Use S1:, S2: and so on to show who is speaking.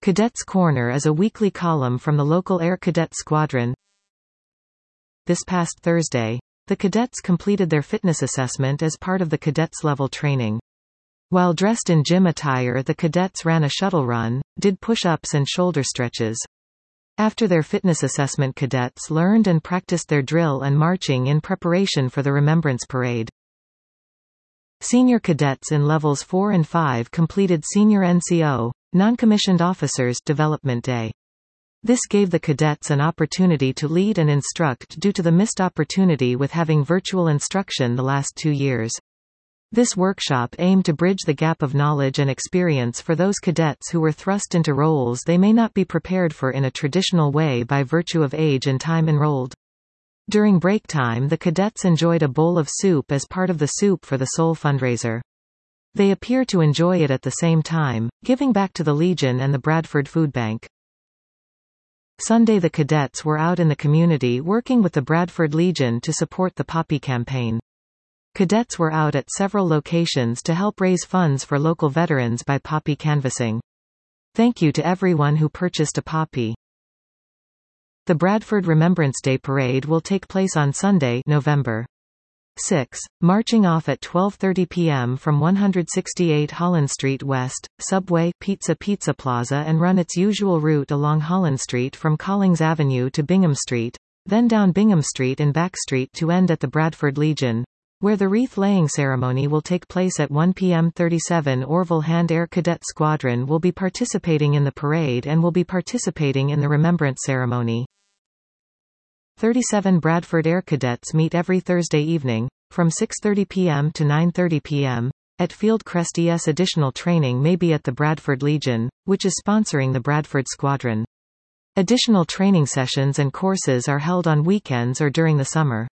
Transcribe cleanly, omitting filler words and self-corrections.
S1: Cadets Corner is a weekly column from the local Air Cadet Squadron. This past Thursday, the cadets completed their fitness assessment as part of the cadets level training. While dressed in gym attire, the cadets ran a shuttle run, did push-ups and shoulder stretches. After their fitness assessment, cadets learned and practiced their drill and marching in preparation for the Remembrance Parade. Senior cadets in levels 4 and 5 completed Senior NCO, Non-Commissioned Officers Development Day. This gave the cadets an opportunity to lead and instruct due to the missed opportunity with having virtual instruction the last 2 years. This workshop aimed to bridge the gap of knowledge and experience for those cadets who were thrust into roles they may not be prepared for in a traditional way by virtue of age and time enrolled. During break time, the cadets enjoyed a bowl of soup as part of the Soup for the Soul fundraiser. They appear to enjoy it at the same time, giving back to the Legion and the Bradford Food Bank. Sunday, the cadets were out in the community working with the Bradford Legion to support the Poppy campaign. Cadets were out at several locations to help raise funds for local veterans by poppy canvassing. Thank you to everyone who purchased a poppy. The Bradford Remembrance Day Parade will take place on Sunday, November 6, marching off at 12:30 p.m. from 168 Holland Street West, Subway, Pizza Plaza, and run its usual route along Holland Street from Collings Avenue to Bingham Street, then down Bingham Street and Back Street to end at the Bradford Legion, where the wreath-laying ceremony will take place at 1 p.m. 37 Orville Hand Air Cadet Squadron will be participating in the parade and will be participating in the remembrance ceremony. 37 Bradford Air Cadets meet every Thursday evening, from 6:30 p.m. to 9:30 p.m., at Fieldcrest ES. Additional training may be at the Bradford Legion, which is sponsoring the Bradford Squadron. Additional training sessions and courses are held on weekends or during the summer.